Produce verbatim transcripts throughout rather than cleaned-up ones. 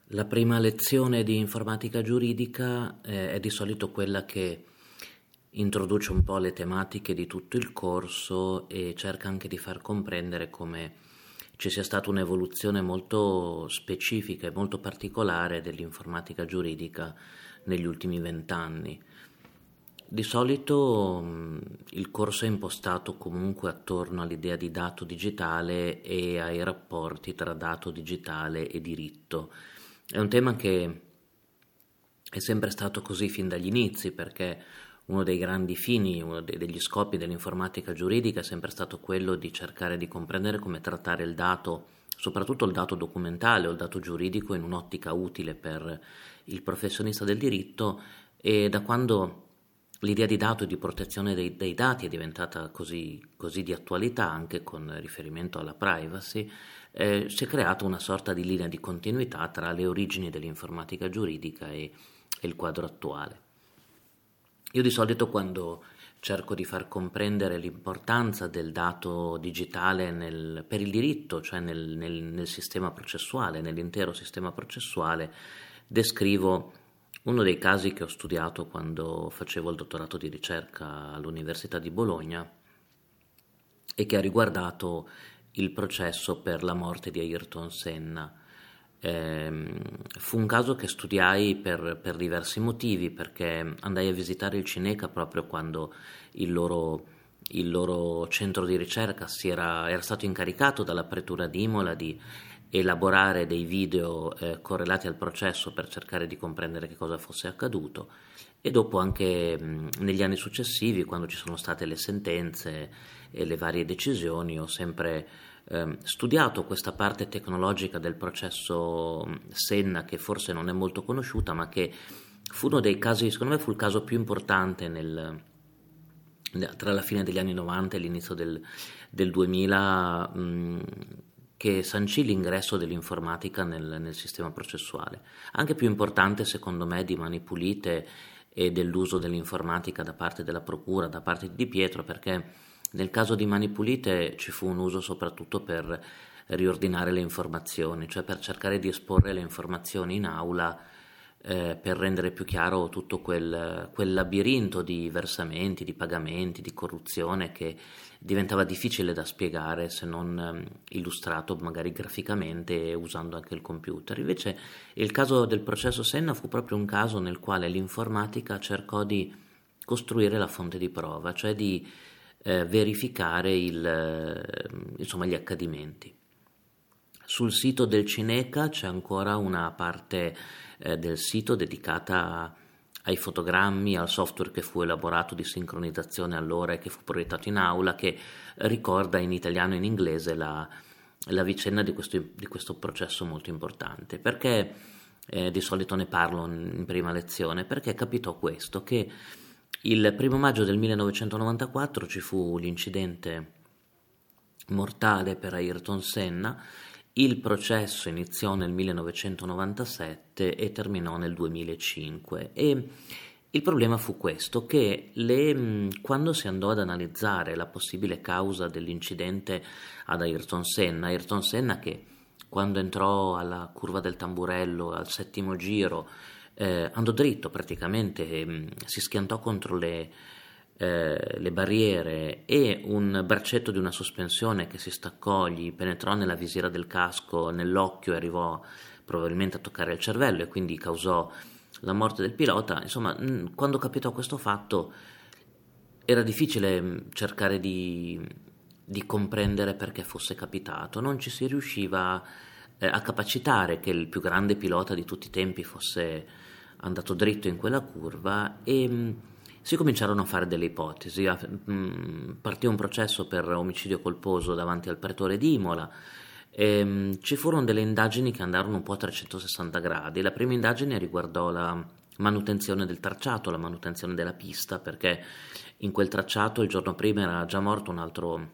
La prima lezione di informatica giuridica eh, è di solito quella che introduce un po' le tematiche di tutto il corso e cerca anche di far comprendere come ci sia stata un'evoluzione molto specifica e molto particolare dell'informatica giuridica negli ultimi vent'anni. Di solito mh, il corso è impostato comunque attorno all'idea di dato digitale e ai rapporti tra dato digitale e diritto. È un tema che è sempre stato così fin dagli inizi, perché uno dei grandi fini, uno de- degli scopi dell'informatica giuridica è sempre stato quello di cercare di comprendere come trattare il dato, soprattutto il dato documentale o il dato giuridico, in un'ottica utile per il professionista del diritto. E da quando l'idea di dato e di protezione dei, dei dati è diventata così, così di attualità, anche con riferimento alla privacy, eh, si è creata una sorta di linea di continuità tra le origini dell'informatica giuridica e, e il quadro attuale. Io di solito, quando cerco di far comprendere l'importanza del dato digitale nel- per il diritto, cioè nel, nel- nel sistema processuale, nell'intero sistema processuale, descrivo uno dei casi che ho studiato quando facevo il dottorato di ricerca all'Università di Bologna e che ha riguardato il processo per la morte di Ayrton Senna. Ehm, fu un caso che studiai per, per diversi motivi, perché andai a visitare il Cineca proprio quando il loro, il loro centro di ricerca si era, era stato incaricato dalla Pretura di Imola di elaborare dei video eh, correlati al processo per cercare di comprendere che cosa fosse accaduto, e dopo anche mh, negli anni successivi, quando ci sono state le sentenze e le varie decisioni, ho sempre ehm, studiato questa parte tecnologica del processo mh, Senna, che forse non è molto conosciuta, ma che fu uno dei casi, secondo me fu il caso più importante nel, tra la fine degli anni novanta e l'inizio del, del duemila, mh, che sancì l'ingresso dell'informatica nel, nel sistema processuale. Anche più importante, secondo me, di Mani Pulite e dell'uso dell'informatica da parte della Procura, da parte di Di Pietro, perché nel caso di Mani Pulite ci fu un uso soprattutto per riordinare le informazioni, cioè per cercare di esporre le informazioni in aula, eh, per rendere più chiaro tutto quel, quel labirinto di versamenti, di pagamenti, di corruzione che diventava difficile da spiegare se non ehm, illustrato magari graficamente e usando anche il computer. Invece il caso del processo Senna fu proprio un caso nel quale l'informatica cercò di costruire la fonte di prova, cioè di eh, verificare il, eh, insomma, gli accadimenti. Sul sito del Cineca c'è ancora una parte eh, del sito dedicata ai fotogrammi, al software che fu elaborato di sincronizzazione allora e che fu proiettato in aula, che ricorda in italiano e in inglese la, la vicenda di questo, di questo processo molto importante. Perché eh, di solito ne parlo in, in prima lezione? Perché capitò questo, che il primo maggio del millenovecentonovantaquattro ci fu l'incidente mortale per Ayrton Senna. Il processo iniziò nel millenovecentonovantasette e terminò nel duemilacinque, e il problema fu questo, che le, quando si andò ad analizzare la possibile causa dell'incidente ad Ayrton Senna, Ayrton Senna che quando entrò alla curva del Tamburello al settimo giro eh, andò dritto praticamente, eh, si schiantò contro le eh, le barriere, e un braccetto di una sospensione che si staccò gli penetrò nella visiera del casco, nell'occhio, e arrivò probabilmente a toccare il cervello e quindi causò la morte del pilota. Insomma, mh, quando capitò questo fatto era difficile mh, cercare di, di comprendere perché fosse capitato, non ci si riusciva eh, a capacitare che il più grande pilota di tutti i tempi fosse andato dritto in quella curva, e mh, si cominciarono a fare delle ipotesi. A- mh, Partì un processo per omicidio colposo davanti al pretore di Imola. E, mh, ci furono delle indagini che andarono un po' a trecentosessanta gradi. La prima indagine riguardò la manutenzione del tracciato, la manutenzione della pista, perché in quel tracciato il giorno prima era già morto un altro,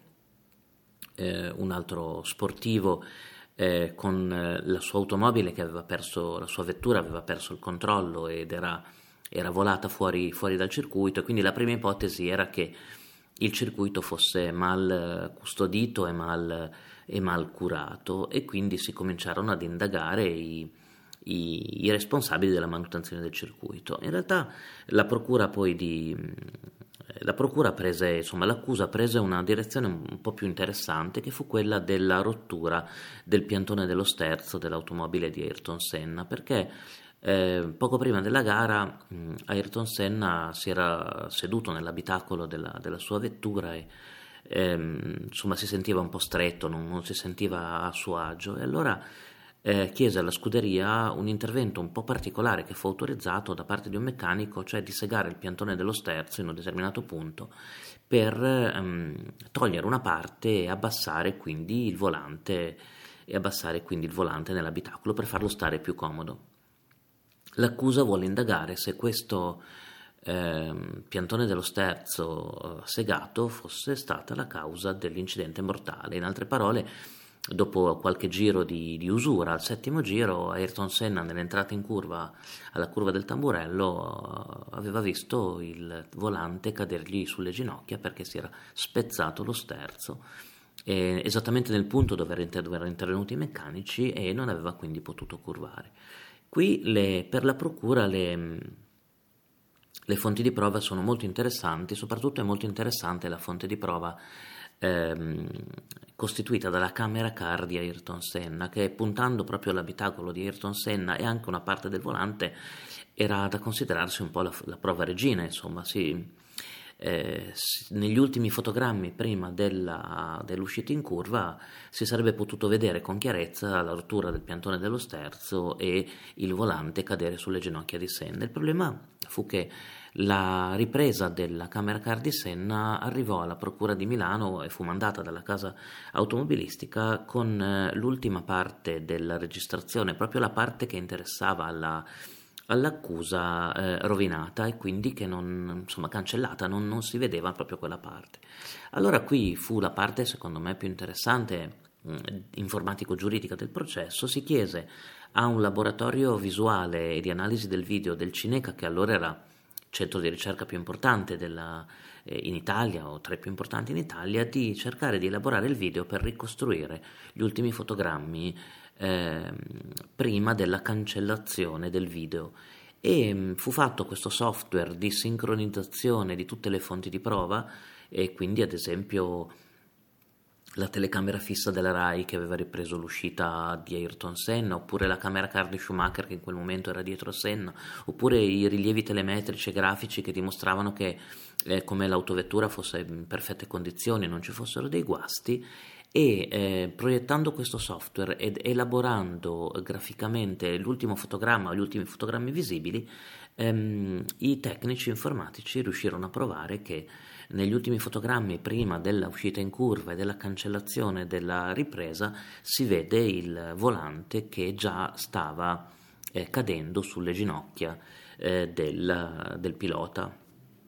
eh, un altro sportivo eh, con eh, la sua automobile che aveva perso, la sua vettura aveva perso il controllo ed era, era volata fuori, fuori dal circuito, e quindi la prima ipotesi era che il circuito fosse mal custodito e mal, e mal curato, e quindi si cominciarono ad indagare i, i, i responsabili della manutenzione del circuito. In realtà la procura poi di la procura prese, insomma, l'accusa prese una direzione un po' più interessante, che fu quella della rottura del piantone dello sterzo dell'automobile di Ayrton Senna, perché eh, poco prima della gara mh, Ayrton Senna si era seduto nell'abitacolo della, della sua vettura e ehm, insomma si sentiva un po' stretto, non, non si sentiva a suo agio, e allora eh, chiese alla scuderia un intervento un po' particolare che fu autorizzato da parte di un meccanico, cioè di segare il piantone dello sterzo in un determinato punto per ehm, togliere una parte e abbassare quindi il volante e abbassare quindi il volante nell'abitacolo per farlo stare più comodo. L'accusa vuole indagare se questo ehm, piantone dello sterzo eh, segato fosse stata la causa dell'incidente mortale. In altre parole, dopo qualche giro di, di usura, al settimo giro, Ayrton Senna nell'entrata in curva, alla curva del Tamburello, aveva visto il volante cadergli sulle ginocchia perché si era spezzato lo sterzo, eh, esattamente nel punto dove erano intervenuti i meccanici, e non aveva quindi potuto curvare. Qui le, per la procura le, le fonti di prova sono molto interessanti, soprattutto è molto interessante la fonte di prova Ehm, costituita dalla camera car di Ayrton Senna, che puntando proprio all'abitacolo di Ayrton Senna e anche una parte del volante era da considerarsi un po' la, la prova regina, insomma. Si, eh, si, negli ultimi fotogrammi prima della, dell'uscita in curva si sarebbe potuto vedere con chiarezza la rottura del piantone dello sterzo e il volante cadere sulle ginocchia di Senna. Il problema fu che la ripresa della camera car di Senna arrivò alla procura di Milano e fu mandata dalla casa automobilistica con eh, l'ultima parte della registrazione, proprio la parte che interessava alla, all'accusa, eh, rovinata, e quindi che non, insomma, cancellata, non, non si vedeva proprio quella parte. Allora qui fu la parte secondo me più interessante, mh, informatico-giuridica del processo. Si chiese a un laboratorio visuale e di analisi del video del Cineca, che allora era centro di ricerca più importante della, eh, in Italia, o tra i più importanti in Italia, di cercare di elaborare il video per ricostruire gli ultimi fotogrammi eh, prima della cancellazione del video. E mh, fu fatto questo software di sincronizzazione di tutte le fonti di prova, e quindi ad esempio la telecamera fissa della Rai che aveva ripreso l'uscita di Ayrton Senna, oppure la camera car di Schumacher che in quel momento era dietro a Senna, oppure i rilievi telemetrici e grafici che dimostravano che eh, come l'autovettura fosse in perfette condizioni, non ci fossero dei guasti. E eh, proiettando questo software ed elaborando graficamente l'ultimo fotogramma, gli ultimi fotogrammi visibili, ehm, i tecnici informatici riuscirono a provare che negli ultimi fotogrammi, prima della uscita in curva e della cancellazione della ripresa, si vede il volante che già stava eh, cadendo sulle ginocchia eh, del, del pilota,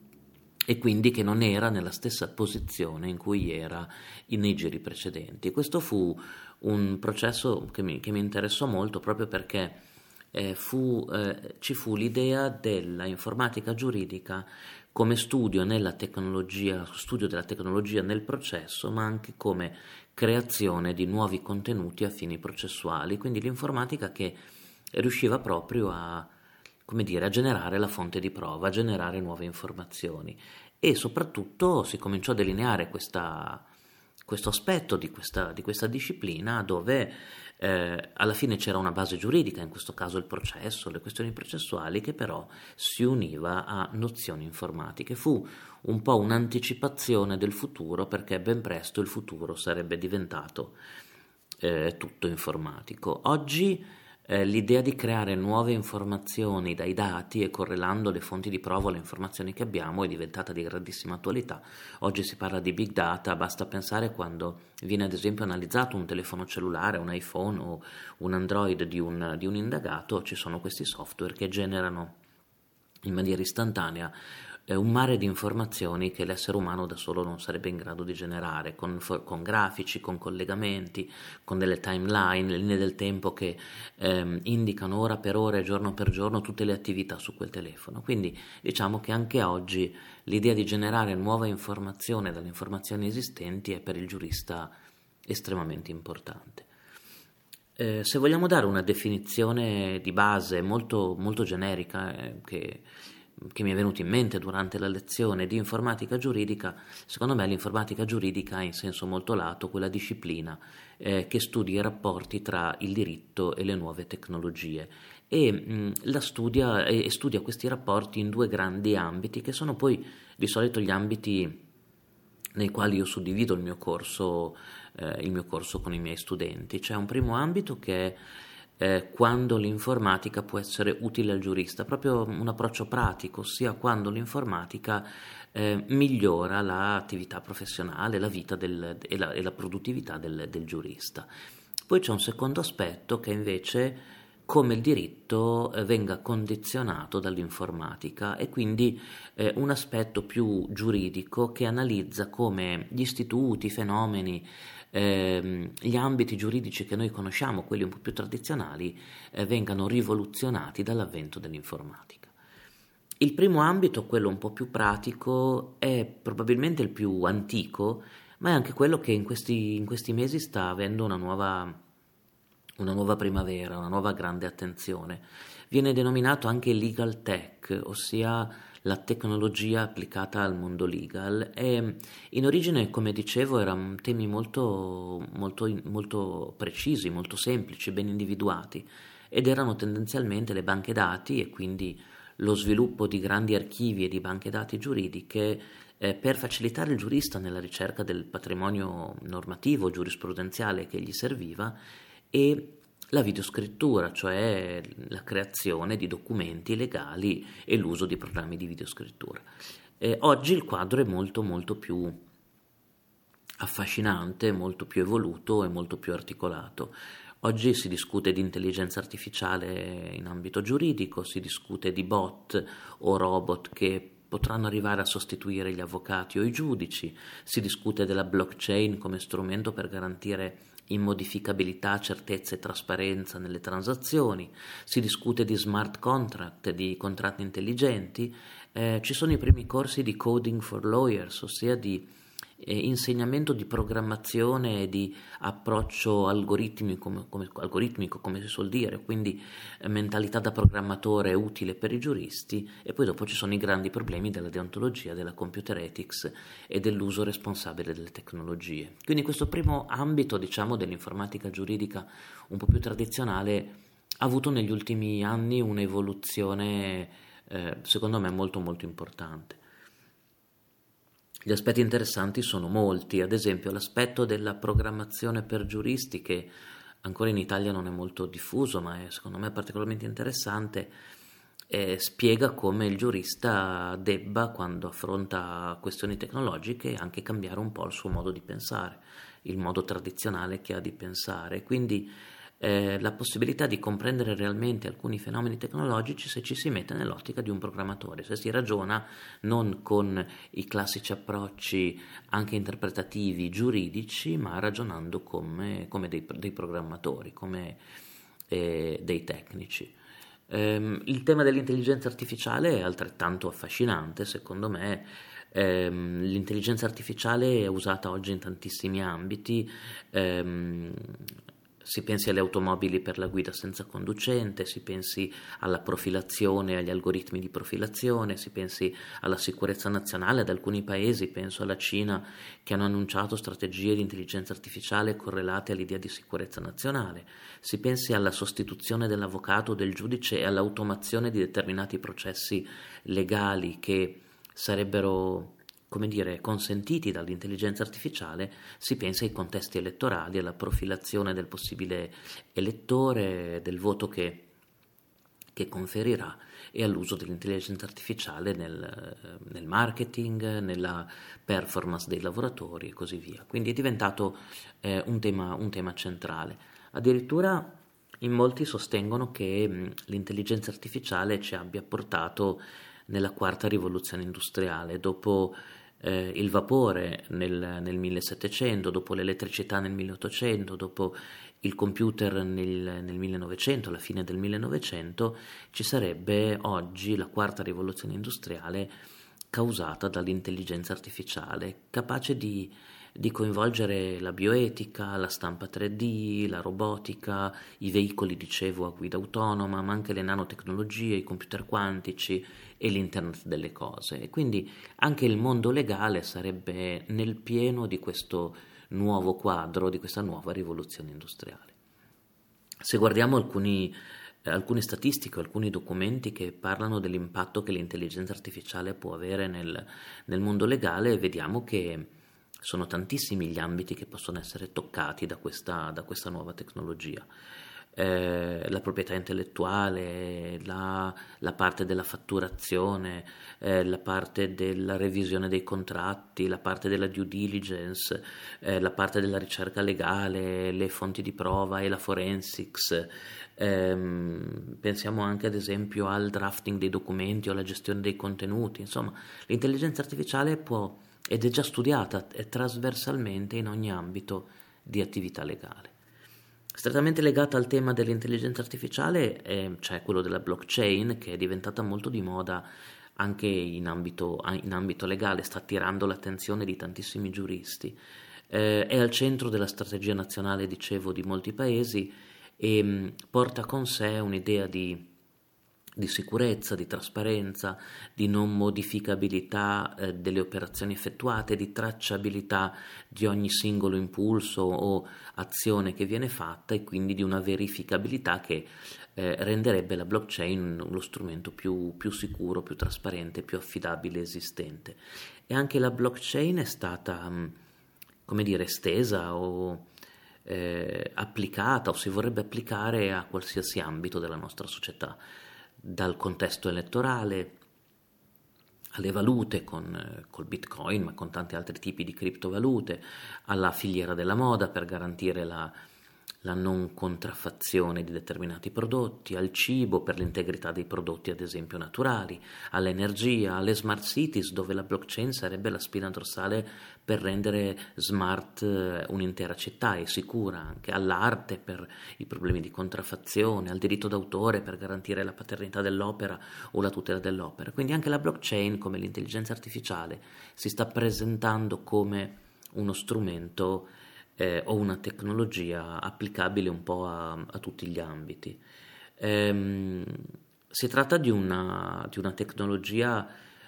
e quindi che non era nella stessa posizione in cui era nei giri precedenti. Questo fu un processo che mi, che mi interessò molto, proprio perché eh, fu, eh, ci fu l'idea della informatica giuridica come studio nella tecnologia, studio della tecnologia nel processo, ma anche come creazione di nuovi contenuti a fini processuali. Quindi l'informatica che riusciva proprio a, come dire, a generare la fonte di prova, a generare nuove informazioni, e soprattutto si cominciò a delineare questa, questo aspetto di questa, di questa disciplina, dove eh, alla fine c'era una base giuridica, in questo caso il processo, le questioni processuali, che però si univa a nozioni informatiche. Fu un po' un'anticipazione del futuro, perché ben presto il futuro sarebbe diventato eh, tutto informatico. Oggi Eh, l'idea di creare nuove informazioni dai dati e correlando le fonti di prova alle informazioni che abbiamo è diventata di grandissima attualità. Oggi si parla di big data, basta pensare quando viene ad esempio analizzato un telefono cellulare, un iPhone o un Android di un, di un indagato, ci sono questi software che generano in maniera istantanea un mare di informazioni che l'essere umano da solo non sarebbe in grado di generare, con, con grafici, con collegamenti, con delle timeline, le linee del tempo che ehm, indicano ora per ora e giorno per giorno tutte le attività su quel telefono. Quindi diciamo che anche oggi l'idea di generare nuova informazione dalle informazioni esistenti è per il giurista estremamente importante. Eh, se vogliamo dare una definizione di base molto, molto generica, eh, che, che mi è venuta in mente durante la lezione di informatica giuridica, secondo me l'informatica giuridica è in senso molto lato quella disciplina eh, che studia i rapporti tra il diritto e le nuove tecnologie e, mh, la studia, e, e studia questi rapporti in due grandi ambiti che sono poi di solito gli ambiti nei quali io suddivido il mio corso, eh, il mio corso con i miei studenti. C'è un primo ambito che è eh, quando l'informatica può essere utile al giurista, proprio un approccio pratico, ossia quando l'informatica eh, migliora l'attività professionale, la vita del, e, la, e la produttività del, del giurista. Poi c'è un secondo aspetto che invece come il diritto eh, venga condizionato dall'informatica e quindi eh, un aspetto più giuridico che analizza come gli istituti, i fenomeni, ehm, gli ambiti giuridici che noi conosciamo, quelli un po' più tradizionali, eh, vengano rivoluzionati dall'avvento dell'informatica. Il primo ambito, quello un po' più pratico, è probabilmente il più antico, ma è anche quello che in questi, in questi mesi sta avendo una nuova una nuova primavera, una nuova grande attenzione. Viene denominato anche legal tech, ossia la tecnologia applicata al mondo legal e in origine, come dicevo, erano temi molto, molto, molto precisi, molto semplici, ben individuati ed erano tendenzialmente le banche dati e quindi lo sviluppo di grandi archivi e di banche dati giuridiche eh, per facilitare il giurista nella ricerca del patrimonio normativo, giurisprudenziale che gli serviva e la videoscrittura, cioè la creazione di documenti legali e l'uso di programmi di videoscrittura. Eh, oggi il quadro è molto molto più affascinante, molto più evoluto e molto più articolato. Oggi si discute di intelligenza artificiale in ambito giuridico, si discute di bot o robot che potranno arrivare a sostituire gli avvocati o i giudici, si discute della blockchain come strumento per garantire immodificabilità, certezza e trasparenza nelle transazioni, si discute di smart contract, di contratti intelligenti, eh, ci sono i primi corsi di coding for lawyers, ossia di eh, insegnamento di programmazione e di approccio algoritmico come, come, algoritmico, come si suol dire, quindi eh, mentalità da programmatore utile per i giuristi e poi dopo ci sono i grandi problemi della deontologia, della computer ethics e dell'uso responsabile delle tecnologie. Quindi questo primo ambito, diciamo, dell'informatica giuridica un po' più tradizionale ha avuto negli ultimi anni un'evoluzione eh, secondo me molto molto importante. Gli aspetti interessanti sono molti, ad esempio l'aspetto della programmazione per giuristi che ancora in Italia non è molto diffuso, ma è secondo me particolarmente interessante, eh, spiega come il giurista debba, quando affronta questioni tecnologiche, anche cambiare un po' il suo modo di pensare, il modo tradizionale che ha di pensare. Quindi eh, la possibilità di comprendere realmente alcuni fenomeni tecnologici se ci si mette nell'ottica di un programmatore, se si ragiona non con i classici approcci anche interpretativi giuridici, ma ragionando come, come dei, dei programmatori, come eh, dei tecnici. Ehm, il tema dell'intelligenza artificiale è altrettanto affascinante, secondo me. Ehm, l'intelligenza artificiale è usata oggi in tantissimi ambiti. Ehm, Si pensi alle automobili per la guida senza conducente, si pensi alla profilazione, agli algoritmi di profilazione, si pensi alla sicurezza nazionale. Ad alcuni paesi, penso alla Cina, che hanno annunciato strategie di intelligenza artificiale correlate all'idea di sicurezza nazionale. Si pensi alla sostituzione dell'avvocato o del giudice e all'automazione di determinati processi legali che sarebbero, come dire, consentiti dall'intelligenza artificiale. Si pensa ai contesti elettorali, alla profilazione del possibile elettore, del voto che, che conferirà e all'uso dell'intelligenza artificiale nel, nel marketing, nella performance dei lavoratori e così via. Quindi è diventato eh, un tema, un tema centrale. Addirittura in molti sostengono che mh, l'intelligenza artificiale ci abbia portato nella quarta rivoluzione industriale, dopo eh, il vapore nel, nel millesettecento, dopo l'elettricità nel milleottocento, dopo il computer nel, nel millenovecento, alla fine del millenovecento, ci sarebbe oggi la quarta rivoluzione industriale causata dall'intelligenza artificiale, capace di, di coinvolgere la bioetica, la stampa tre D, la robotica, i veicoli, dicevo, a guida autonoma, ma anche le nanotecnologie, i computer quantici e l'internet delle cose. E quindi anche il mondo legale sarebbe nel pieno di questo nuovo quadro, di questa nuova rivoluzione industriale. Se guardiamo alcuni, eh, alcune statistiche, alcuni documenti che parlano dell'impatto che l'intelligenza artificiale può avere nel, nel mondo legale, vediamo che sono tantissimi gli ambiti che possono essere toccati da questa, da questa nuova tecnologia. Eh, la proprietà intellettuale, la, la parte della fatturazione, eh, la parte della revisione dei contratti, la parte della due diligence, eh, la parte della ricerca legale, le fonti di prova e la forensics. Ehm, pensiamo anche ad esempio al drafting dei documenti o alla gestione dei contenuti. Insomma, l'intelligenza artificiale può, ed è già studiata è trasversalmente in ogni ambito di attività legale. Strettamente legata al tema dell'intelligenza artificiale eh, c'è quello della blockchain, che è diventata molto di moda anche in ambito, in ambito legale, sta attirando l'attenzione di tantissimi giuristi. Eh, è al centro della strategia nazionale, dicevo, di molti paesi e mh, porta con sé un'idea di di sicurezza, di trasparenza, di non modificabilità eh, delle operazioni effettuate, di tracciabilità di ogni singolo impulso o azione che viene fatta e quindi di una verificabilità che eh, renderebbe la blockchain lo strumento più, più sicuro, più trasparente, più affidabile esistente. E anche la blockchain è stata, mh, come dire, estesa o eh, applicata o si vorrebbe applicare a qualsiasi ambito della nostra società, dal contesto elettorale alle valute con col Bitcoin, ma con tanti altri tipi di criptovalute, alla filiera della moda per garantire la, la non contraffazione di determinati prodotti, al cibo per l'integrità dei prodotti ad esempio naturali, all'energia, alle smart cities dove la blockchain sarebbe la spina dorsale per rendere smart un'intera città e sicura, anche all'arte per i problemi di contraffazione, al diritto d'autore per garantire la paternità dell'opera o la tutela dell'opera. Quindi anche la blockchain, come l'intelligenza artificiale, si sta presentando come uno strumento eh, o una tecnologia applicabile un po' a, a tutti gli ambiti. Ehm, si tratta di una, di una tecnologia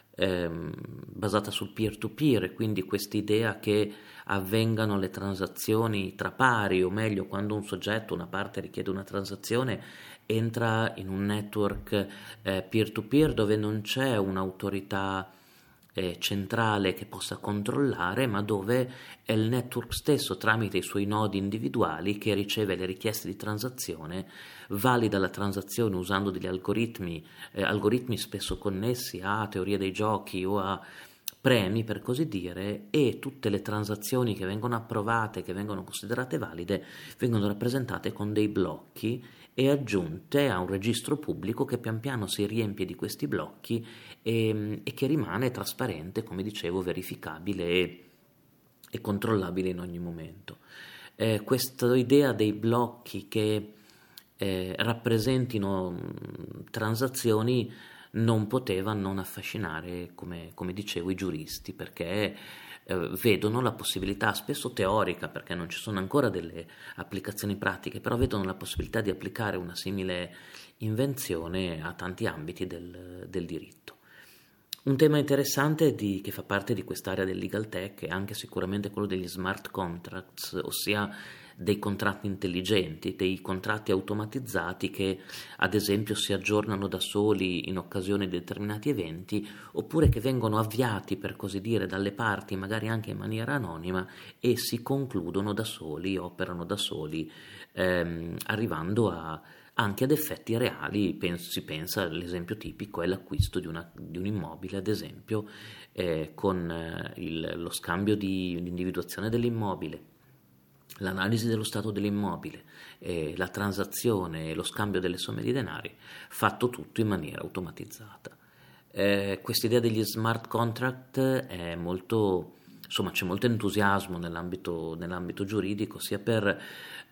ehm, basata sul peer-to-peer, e quindi quest'idea che avvengano le transazioni tra pari, o meglio, quando un soggetto, una parte richiede una transazione, entra in un network eh, peer-to-peer dove non c'è un'autorità eh, centrale che possa controllare, ma dove è il network stesso tramite i suoi nodi individuali che riceve le richieste di transazione, valida la transazione usando degli algoritmi, eh, algoritmi spesso connessi a teoria dei giochi o a premi, per così dire, e tutte le transazioni che vengono approvate, che vengono considerate valide, vengono rappresentate con dei blocchi e aggiunte a un registro pubblico che pian piano si riempie di questi blocchi e, e che rimane trasparente, come dicevo, verificabile e, e controllabile in ogni momento. Eh, questa idea dei blocchi che eh, rappresentino mh, transazioni non poteva non affascinare, come, come dicevo, i giuristi, perché eh, vedono la possibilità, spesso teorica, perché non ci sono ancora delle applicazioni pratiche, però vedono la possibilità di applicare una simile invenzione a tanti ambiti del, del diritto. Un tema interessante di, che fa parte di quest'area del legal tech è anche sicuramente quello degli smart contracts, ossia dei contratti intelligenti, dei contratti automatizzati che ad esempio si aggiornano da soli in occasione di determinati eventi, oppure che vengono avviati, per così dire, dalle parti, magari anche in maniera anonima, e si concludono da soli, operano da soli, ehm, arrivando a anche ad effetti reali. Penso, si pensa, l'esempio tipico è l'acquisto di, una, di un immobile, ad esempio, eh, con eh, il, lo scambio di l'individuazione dell'immobile, l'analisi dello stato dell'immobile, eh, la transazione e lo scambio delle somme di denari, fatto tutto in maniera automatizzata. Eh, quest'idea degli smart contract è molto, insomma, c'è molto entusiasmo nell'ambito, nell'ambito giuridico, sia per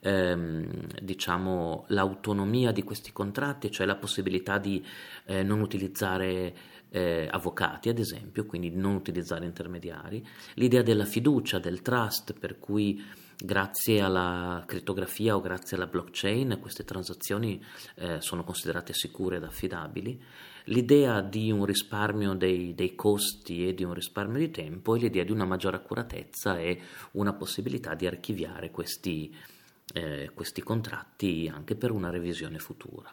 ehm, diciamo l'autonomia di questi contratti, cioè la possibilità di eh, non utilizzare eh, avvocati, ad esempio, quindi non utilizzare intermediari, l'idea della fiducia, del trust, per cui grazie alla crittografia o grazie alla blockchain queste transazioni eh, sono considerate sicure ed affidabili, l'idea di un risparmio dei, dei costi e di un risparmio di tempo e l'idea di una maggiore accuratezza e una possibilità di archiviare questi, eh, questi contratti anche per una revisione futura.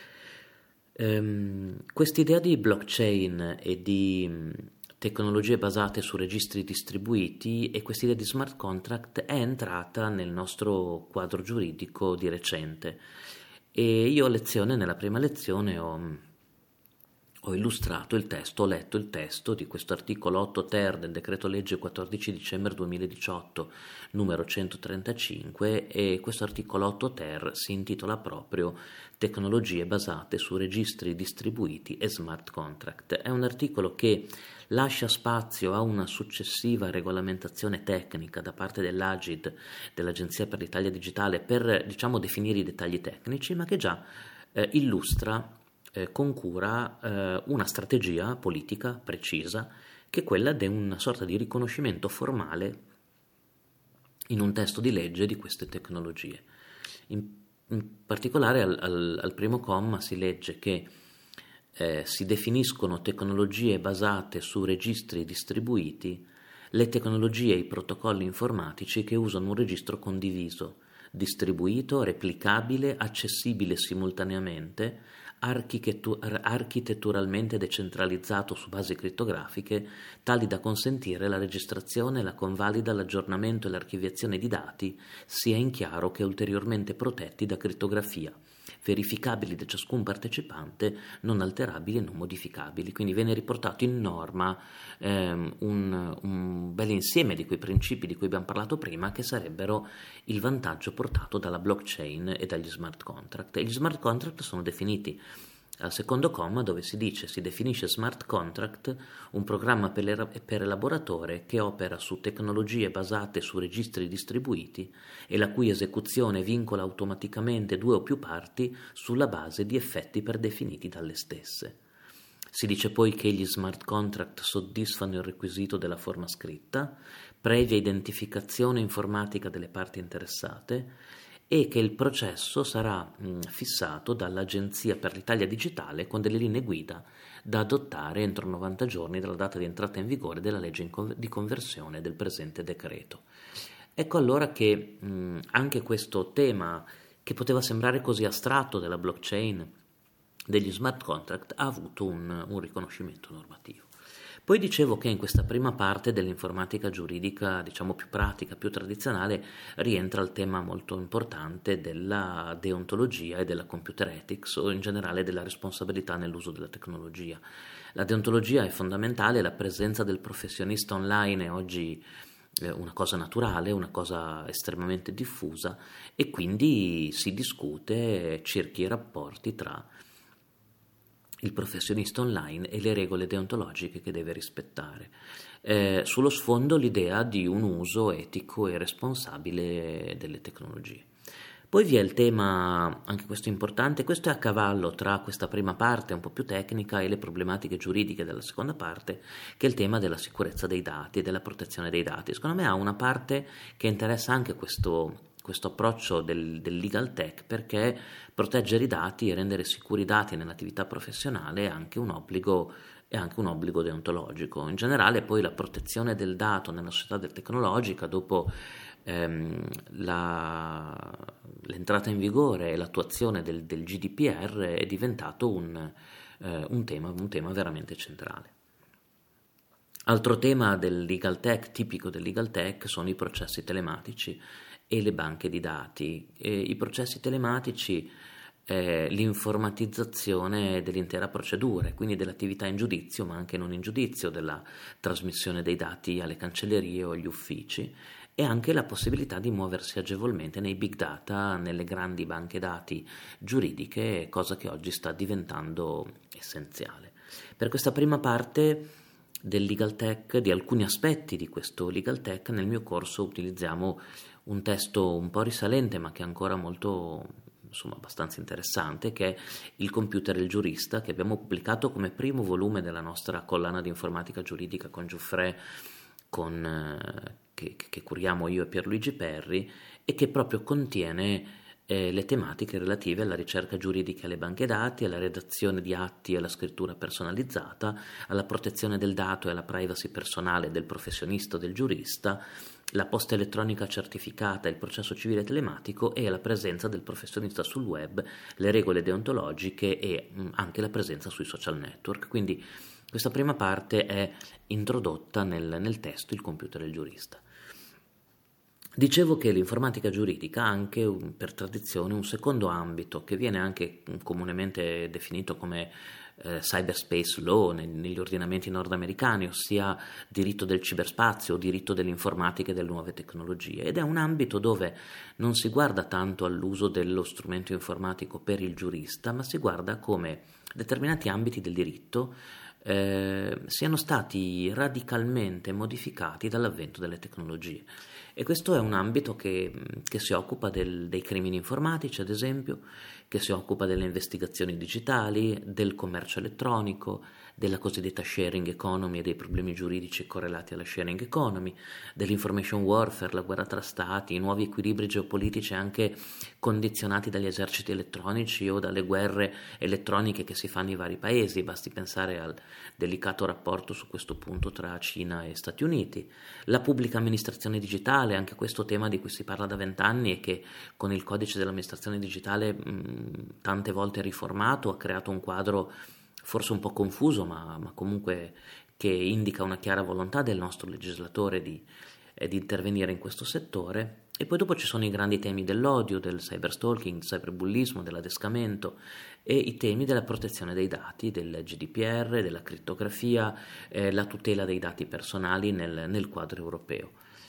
Um, quest'idea di blockchain e di mh, tecnologie basate su registri distribuiti e quest'idea di smart contract è entrata nel nostro quadro giuridico di recente e io a lezione, nella prima lezione ho, ho illustrato il testo, ho letto il testo di questo articolo otto ter del decreto legge quattordici dicembre duemiladiciotto numero centotrentacinque, e questo articolo otto ter si intitola proprio Tecnologie basate su registri distribuiti e smart contract. È un articolo che lascia spazio a una successiva regolamentazione tecnica da parte dell'Agid, dell'Agenzia per l'Italia Digitale, per, diciamo, definire i dettagli tecnici, ma che già eh, illustra eh, con cura eh, una strategia politica precisa, che è quella di una sorta di riconoscimento formale in un testo di legge di queste tecnologie. In In particolare al, al, al primo comma si legge che eh, si definiscono tecnologie basate su registri distribuiti le tecnologie e i protocolli informatici che usano un registro condiviso, distribuito, replicabile, accessibile simultaneamente, architetturalmente decentralizzato su basi crittografiche, tali da consentire la registrazione, la convalida, l'aggiornamento e l'archiviazione di dati, sia in chiaro che ulteriormente protetti da crittografia, verificabili da ciascun partecipante, non alterabili e non modificabili. Quindi viene riportato in norma ehm, un, un bel insieme di quei principi di cui abbiamo parlato prima, che sarebbero il vantaggio portato dalla blockchain e dagli smart contract. E gli smart contract sono definiti al secondo comma, dove si dice: si definisce smart contract un programma per, per elaboratore che opera su tecnologie basate su registri distribuiti e la cui esecuzione vincola automaticamente due o più parti sulla base di effetti predefiniti dalle stesse. Si dice poi che gli smart contract soddisfano il requisito della forma scritta, previa identificazione informatica delle parti interessate, e che il processo sarà mh, fissato dall'Agenzia per l'Italia Digitale con delle linee guida da adottare entro novanta giorni dalla data di entrata in vigore della legge in con- di conversione del presente decreto. Ecco allora che mh, anche questo tema, che poteva sembrare così astratto, della blockchain, degli smart contract, ha avuto un, un riconoscimento normativo. Poi dicevo che in questa prima parte dell'informatica giuridica, diciamo più pratica, più tradizionale, rientra il tema molto importante della deontologia e della computer ethics, o in generale della responsabilità nell'uso della tecnologia. La deontologia è fondamentale, la presenza del professionista online è oggi una cosa naturale, una cosa estremamente diffusa, e quindi si discute circa i rapporti tra il professionista online e le regole deontologiche che deve rispettare. Eh, sullo sfondo l'idea di un uso etico e responsabile delle tecnologie. Poi vi è il tema, anche questo importante, questo è a cavallo tra questa prima parte un po' più tecnica e le problematiche giuridiche della seconda parte, che è il tema della sicurezza dei dati e della protezione dei dati. Secondo me ha una parte che interessa anche questo questo approccio del, del legal tech, perché proteggere i dati e rendere sicuri i dati nell'attività professionale è anche un obbligo, è anche un obbligo deontologico. In generale poi la protezione del dato nella società del tecnologica, dopo ehm, la, l'entrata in vigore e l'attuazione del, del G D P R, è diventato un, eh, un, tema, un tema veramente centrale. Altro tema del legal tech, tipico del legal tech, sono i processi telematici e le banche di dati. E i processi telematici, eh, l'informatizzazione dell'intera procedura, quindi dell'attività in giudizio, ma anche non in giudizio, della trasmissione dei dati alle cancellerie o agli uffici, e anche la possibilità di muoversi agevolmente nei big data, nelle grandi banche dati giuridiche, cosa che oggi sta diventando essenziale. Per questa prima parte del legal tech, di alcuni aspetti di questo legal tech, nel mio corso utilizziamo un testo un po' risalente, ma che è ancora molto, insomma abbastanza interessante, che è Il computer e il giurista, che abbiamo pubblicato come primo volume della nostra collana di informatica giuridica con Giuffre, con, eh, che, che curiamo io e Pierluigi Perri, e che proprio contiene eh, le tematiche relative alla ricerca giuridica e alle banche dati, alla redazione di atti e alla scrittura personalizzata, alla protezione del dato e alla privacy personale del professionista o del giurista, la posta elettronica certificata, il processo civile telematico e la presenza del professionista sul web, le regole deontologiche e mh, anche la presenza sui social network. Quindi questa prima parte è introdotta nel, nel testo Il computer e il giurista. Dicevo che l'informatica giuridica ha anche un, per tradizione un secondo ambito che viene anche comunemente definito come eh, cyberspace law neg- negli ordinamenti nordamericani, ossia diritto del ciberspazio o diritto dell'informatica e delle nuove tecnologie, ed è un ambito dove non si guarda tanto all'uso dello strumento informatico per il giurista, ma si guarda come determinati ambiti del diritto eh, siano stati radicalmente modificati dall'avvento delle tecnologie. E questo è un ambito che, che si occupa del, dei crimini informatici, ad esempio, che si occupa delle investigazioni digitali, del commercio elettronico, della cosiddetta sharing economy e dei problemi giuridici correlati alla sharing economy, dell'information warfare, la guerra tra stati, i nuovi equilibri geopolitici anche condizionati dagli eserciti elettronici o dalle guerre elettroniche che si fanno nei vari paesi. Basti pensare al delicato rapporto su questo punto tra Cina e Stati Uniti. La pubblica amministrazione digitale, anche questo tema di cui si parla da vent'anni e che con il codice dell'amministrazione digitale mh, tante volte riformato ha creato un quadro forse un po' confuso, ma, ma comunque che indica una chiara volontà del nostro legislatore di, eh, di intervenire in questo settore. E poi dopo ci sono i grandi temi dell'odio, del cyberstalking, del cyberbullismo, dell'adescamento e i temi della protezione dei dati, del G D P R, della crittografia, eh, la tutela dei dati personali nel, nel quadro europeo.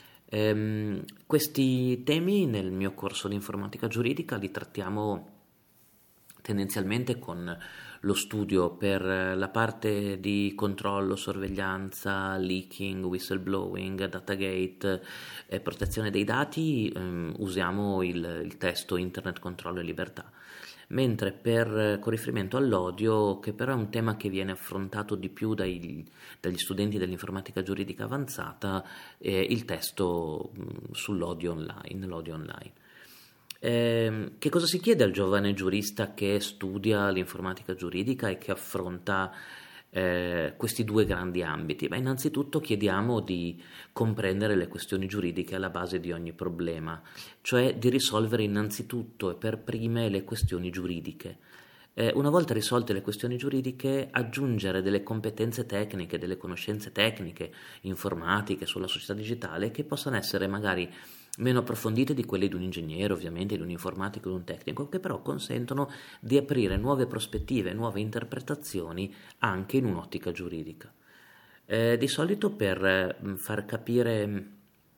Ehm, questi temi nel mio corso di informatica giuridica li trattiamo tendenzialmente con lo studio per la parte di controllo, sorveglianza, leaking, whistleblowing, datagate e protezione dei dati. Ehm, usiamo il, il testo Internet, controllo e libertà, mentre per, con riferimento all'odio, che però è un tema che viene affrontato di più dai, dagli studenti dell'informatica giuridica avanzata, eh, il testo mh, sull'odio online, l'odio online. Eh, che cosa si chiede al giovane giurista che studia l'informatica giuridica e che affronta eh, questi due grandi ambiti? Beh, innanzitutto chiediamo di comprendere le questioni giuridiche alla base di ogni problema, cioè di risolvere innanzitutto e per prime le questioni giuridiche. Eh, una volta risolte le questioni giuridiche, aggiungere delle competenze tecniche, delle conoscenze tecniche, informatiche sulla società digitale che possano essere magari meno approfondite di quelle di un ingegnere, ovviamente, di un informatico, di un tecnico, che però consentono di aprire nuove prospettive, nuove interpretazioni anche in un'ottica giuridica. Eh, di solito per eh, far capire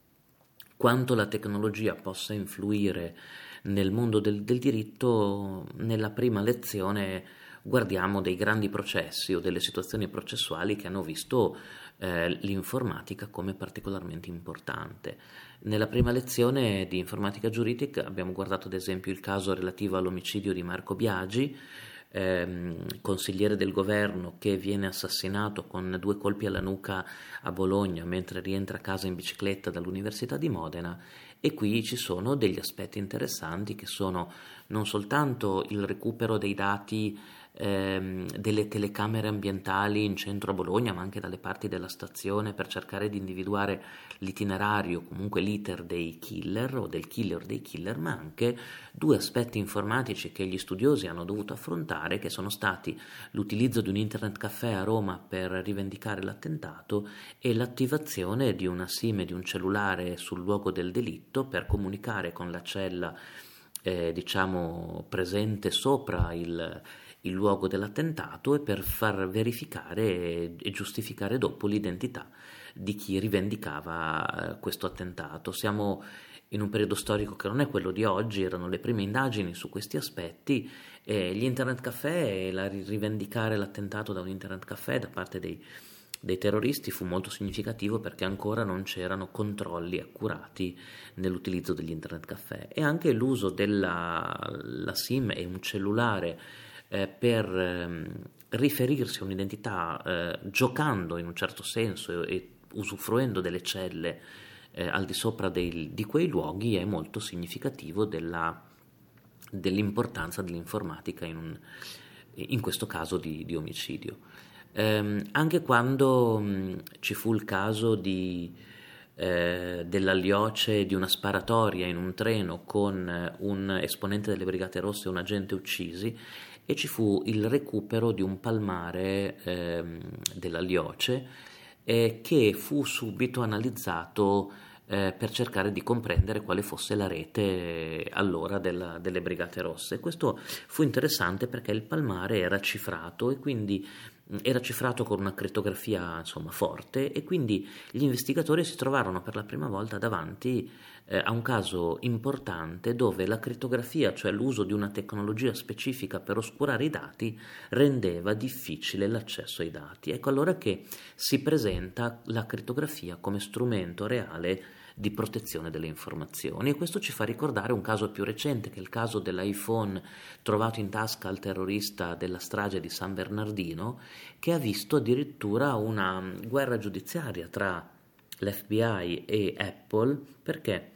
quanto la tecnologia possa influire nel mondo del, del diritto, nella prima lezione guardiamo dei grandi processi o delle situazioni processuali che hanno visto eh, l'informatica come particolarmente importante. Nella prima lezione di informatica giuridica abbiamo guardato ad esempio il caso relativo all'omicidio di Marco Biagi, ehm, consigliere del governo che viene assassinato con due colpi alla nuca a Bologna mentre rientra a casa in bicicletta dall'Università di Modena. E qui ci sono degli aspetti interessanti che sono non soltanto il recupero dei dati ehm, delle telecamere ambientali in centro a Bologna, ma anche dalle parti della stazione per cercare di individuare l'itinerario, comunque l'iter dei killer o del killer dei killer, ma anche due aspetti informatici che gli studiosi hanno dovuto affrontare, che sono stati l'utilizzo di un internet caffè a Roma per rivendicare l'attentato e l'attivazione di una SIM e di un cellulare sul luogo del delitto per comunicare con la cella eh, diciamo presente sopra il il luogo dell'attentato e per far verificare e giustificare dopo l'identità di chi rivendicava questo attentato. Siamo in un periodo storico che non è quello di oggi, erano le prime indagini su questi aspetti e gli internet caffè e la rivendicare l'attentato da un internet caffè da parte dei dei terroristi fu molto significativo perché ancora non c'erano controlli accurati nell'utilizzo degli internet caffè, e anche l'uso della la SIM e un cellulare eh, per ehm, riferirsi a un'identità eh, giocando in un certo senso e, e usufruendo delle celle eh, al di sopra dei, di quei luoghi è molto significativo della, dell'importanza dell'informatica in, un, in questo caso di, di omicidio. Ehm, anche quando mh, ci fu il caso di, eh, dell'Allioce di una sparatoria in un treno con eh, un esponente delle Brigate Rosse e un agente uccisi, e ci fu il recupero di un palmare ehm, dell'Allioce eh, che fu subito analizzato eh, per cercare di comprendere quale fosse la rete eh, allora della- delle Brigate Rosse. Questo fu interessante perché il palmare era cifrato e quindi mh, era cifrato con una crittografia insomma forte, e quindi gli investigatori si trovarono per la prima volta davanti eh, a un caso importante dove la crittografia, cioè l'uso di una tecnologia specifica per oscurare i dati, rendeva difficile l'accesso ai dati. Ecco allora che si presenta la crittografia come strumento reale di protezione delle informazioni, e questo ci fa ricordare un caso più recente, che è il caso dell'iPhone trovato in tasca al terrorista della strage di San Bernardino, che ha visto addirittura una guerra giudiziaria tra l'F B I e Apple, perché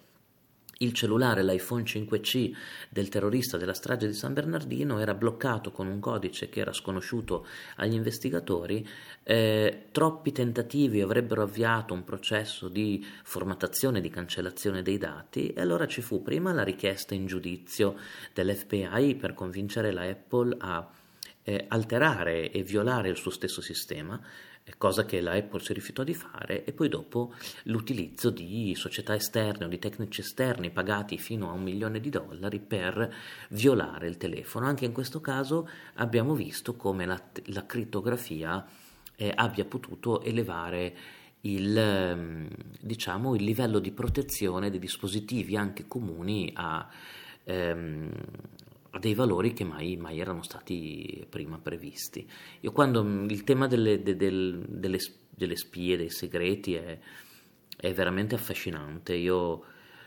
il cellulare, l'iPhone cinque C del terrorista della strage di San Bernardino, era bloccato con un codice che era sconosciuto agli investigatori. Eh, troppi tentativi avrebbero avviato un processo di formattazione, di cancellazione dei dati, e allora ci fu prima la richiesta in giudizio dell'F B I per convincere la Apple a eh, alterare e violare il suo stesso sistema, cosa che la Apple si rifiutò di fare, e poi dopo l'utilizzo di società esterne o di tecnici esterni pagati fino a un milione di dollari per violare il telefono. Anche in questo caso abbiamo visto come la, la crittografia eh, abbia potuto elevare il, ehm, diciamo, il livello di protezione dei dispositivi anche comuni a, ehm, a dei valori che mai, mai erano stati prima previsti. Io quando il tema delle, de- del- delle, delle spie, dei segreti è, è veramente affascinante. Io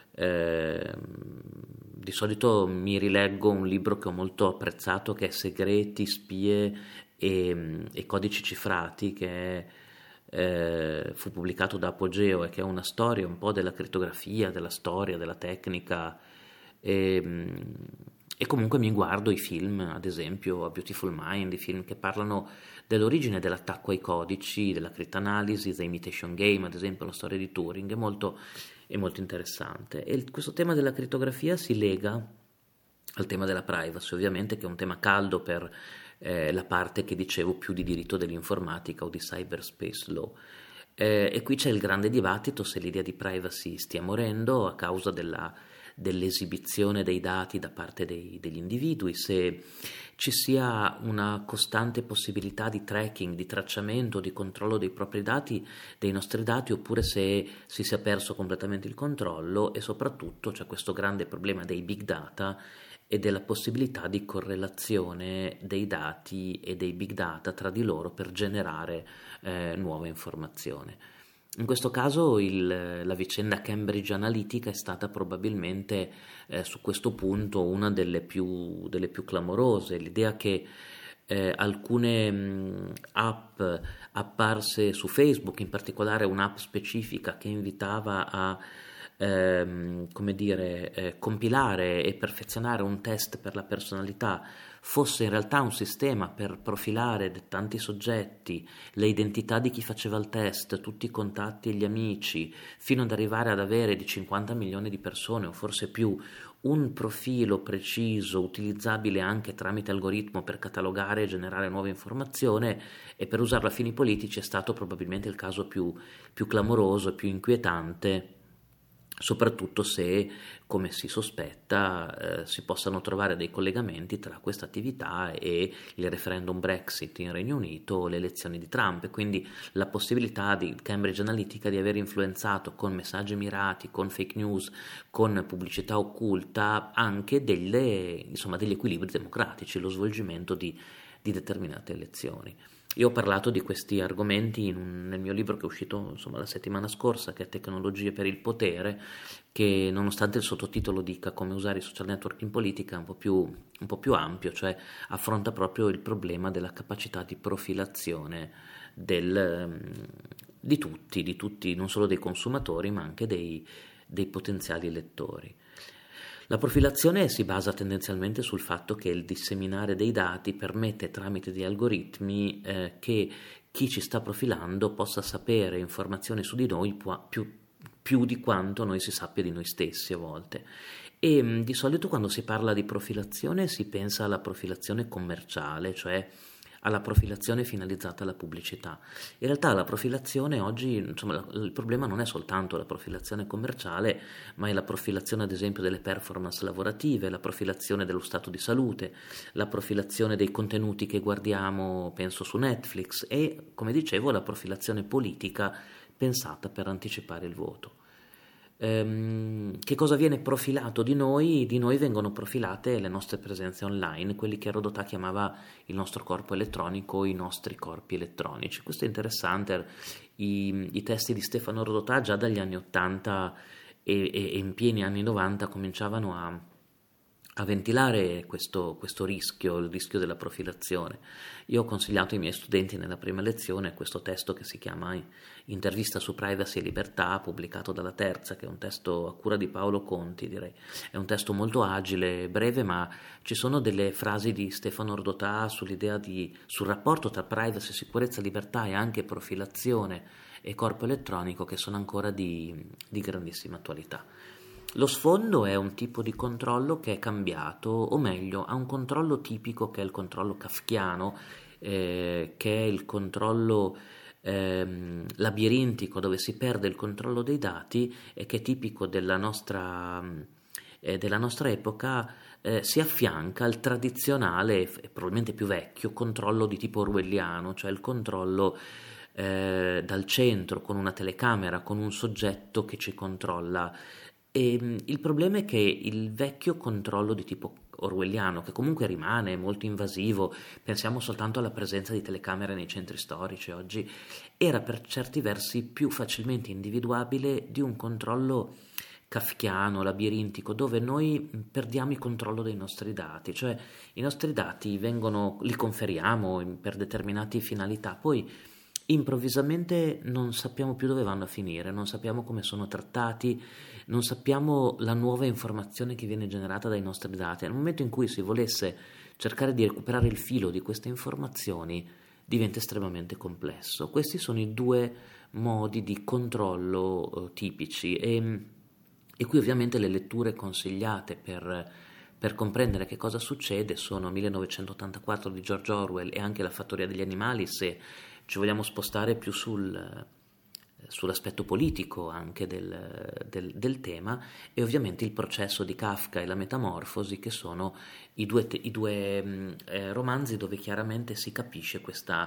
eh, di solito mi rileggo un libro che ho molto apprezzato, che è Segreti, spie e, e codici cifrati, che è, eh, fu pubblicato da Apogeo, e che è una storia un po' della crittografia, della storia, della tecnica. E, e comunque mi guardo i film, ad esempio A Beautiful Mind, i film che parlano dell'origine dell'attacco ai codici, della cryptanalysis, The Imitation Game, ad esempio la storia di Turing, è molto, è molto interessante. E il- questo tema della crittografia si lega al tema della privacy, ovviamente, che è un tema caldo per eh, la parte che dicevo più di diritto dell'informatica o di cyberspace law. Eh, e qui c'è il grande dibattito se l'idea di privacy stia morendo a causa della, dell'esibizione dei dati da parte dei- degli individui, se ci sia una costante possibilità di tracking, di tracciamento, di controllo dei propri dati, dei nostri dati, oppure se si sia perso completamente il controllo, e soprattutto c'è questo grande problema dei big data e della possibilità di correlazione dei dati e dei big data tra di loro per generare eh, nuova informazione. In questo caso il- la vicenda Cambridge Analytica è stata probabilmente eh, su questo punto una delle più, delle più clamorose. L'idea che eh, alcune mh, app apparse su Facebook, in particolare un'app specifica che invitava a ehm, come dire, eh, compilare e perfezionare un test per la personalità, fosse in realtà un sistema per profilare de- tanti soggetti, le identità di chi faceva il test, tutti i contatti e gli amici, fino ad arrivare ad avere di cinquanta milioni di persone o forse più un profilo preciso, utilizzabile anche tramite algoritmo per catalogare e generare nuove informazioni e per usarlo a fini politici, è stato probabilmente il caso più, più clamoroso e più inquietante, soprattutto se, come si sospetta, eh, si possano trovare dei collegamenti tra questa attività e il referendum Brexit in Regno Unito o le elezioni di Trump, e quindi la possibilità di Cambridge Analytica di aver influenzato con messaggi mirati, con fake news, con pubblicità occulta anche delle, insomma, degli equilibri democratici, lo svolgimento di, di determinate elezioni. Io ho parlato di questi argomenti in un- nel mio libro che è uscito insomma la settimana scorsa, che è Tecnologie per il potere, che nonostante il sottotitolo dica come usare i social network in politica, è un po' più, un po' più ampio, cioè affronta proprio il problema della capacità di profilazione del, ehm, di tutti, di tutti, non solo dei consumatori, ma anche dei, dei potenziali lettori. La profilazione si basa tendenzialmente sul fatto che il disseminare dei dati permette tramite degli algoritmi eh, che chi ci sta profilando possa sapere informazioni su di noi pu- più, più di quanto noi si sappia di noi stessi a volte. E mh, di solito quando si parla di profilazione si pensa alla profilazione commerciale, cioè alla profilazione finalizzata alla pubblicità. In realtà la profilazione oggi, insomma, la- il problema non è soltanto la profilazione commerciale, ma è la profilazione ad esempio delle performance lavorative, la profilazione dello stato di salute, la profilazione dei contenuti che guardiamo, penso su Netflix, e, come dicevo, la profilazione politica pensata per anticipare il voto. Ehm, che cosa viene profilato di noi? Di noi vengono profilate le nostre presenze online, quelli che Rodotà chiamava il nostro corpo elettronico, i nostri corpi elettronici. Questo è interessante, i, i testi di Stefano Rodotà già dagli anni ottanta e, e- e in pieni anni novanta cominciavano a, a ventilare questo, questo rischio, il rischio della profilazione. Io ho consigliato ai miei studenti nella prima lezione questo testo che si chiama Intervista su privacy e libertà, pubblicato dalla Terza, che è un testo a cura di Paolo Conti, direi. È un testo molto agile, breve, ma ci sono delle frasi di Stefano Rodotà sull'idea di, sul rapporto tra privacy, sicurezza, libertà e anche profilazione e corpo elettronico che sono ancora di, di grandissima attualità. Lo sfondo è un tipo di controllo che è cambiato, o meglio, ha un controllo tipico che è il controllo kafkiano, eh, che è il controllo ehm, labirintico dove si perde il controllo dei dati e che è tipico della nostra, eh, della nostra epoca, eh, si affianca al tradizionale e probabilmente più vecchio controllo di tipo orwelliano, cioè il controllo eh, dal centro con una telecamera, con un soggetto che ci controlla. E, mh, il problema è che il vecchio controllo di tipo orwelliano, che comunque rimane molto invasivo, pensiamo soltanto alla presenza di telecamere nei centri storici oggi, era per certi versi più facilmente individuabile di un controllo kafkiano, labirintico, dove noi perdiamo il controllo dei nostri dati, cioè i nostri dati vengono, li conferiamo per determinate finalità, poi improvvisamente non sappiamo più dove vanno a finire, non sappiamo come sono trattati, non sappiamo la nuova informazione che viene generata dai nostri dati. Nel momento in cui si volesse cercare di recuperare il filo di queste informazioni, diventa estremamente complesso. Questi sono i due modi di controllo eh, tipici e, e qui ovviamente le letture consigliate per, per comprendere che cosa succede sono millenovecentottantaquattro di George Orwell e anche La fattoria degli animali, se ci vogliamo spostare più sul, sull'aspetto politico anche del, del, del tema, e ovviamente Il processo di Kafka e La metamorfosi, che sono i due, te- i due mh, eh, romanzi dove chiaramente si capisce questa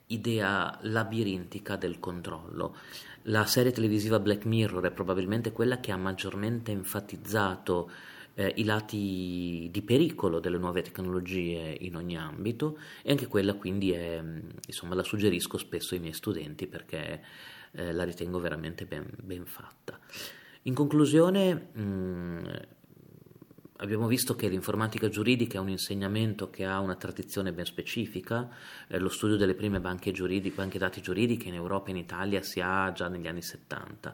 idea labirintica del controllo. La serie televisiva Black Mirror è probabilmente quella che ha maggiormente enfatizzato eh, i lati di pericolo delle nuove tecnologie in ogni ambito, e anche quella quindi è, mh, insomma, la suggerisco spesso ai miei studenti perché eh, la ritengo veramente ben, ben fatta. In conclusione, mh, abbiamo visto che l'informatica giuridica è un insegnamento che ha una tradizione ben specifica, eh, lo studio delle prime banche, giuridiche, banche dati giuridiche in Europa e in Italia si ha già negli anni settanta.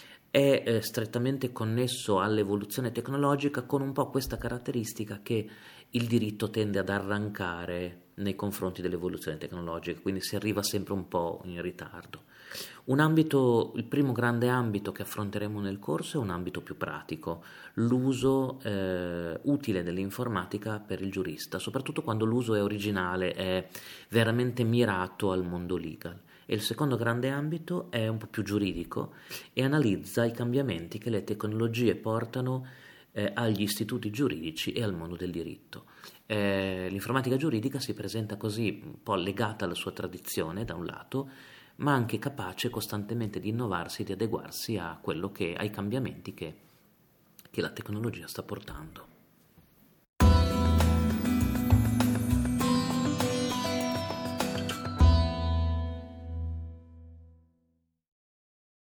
È eh, strettamente connesso all'evoluzione tecnologica, con un po' questa caratteristica che il diritto tende ad arrancare nei confronti dell'evoluzione tecnologica, quindi si arriva sempre un po' in ritardo. Un ambito, il primo grande ambito che affronteremo nel corso è un ambito più pratico, l'uso eh, utile dell'informatica per il giurista, soprattutto quando l'uso è originale, è veramente mirato al mondo legal. E il secondo grande ambito è un po' più giuridico e analizza i cambiamenti che le tecnologie portano eh, agli istituti giuridici e al mondo del diritto. Eh, l'informatica giuridica si presenta così un po' legata alla sua tradizione da un lato, ma anche capace costantemente di innovarsi, di adeguarsi a quello che, ai cambiamenti che, che la tecnologia sta portando.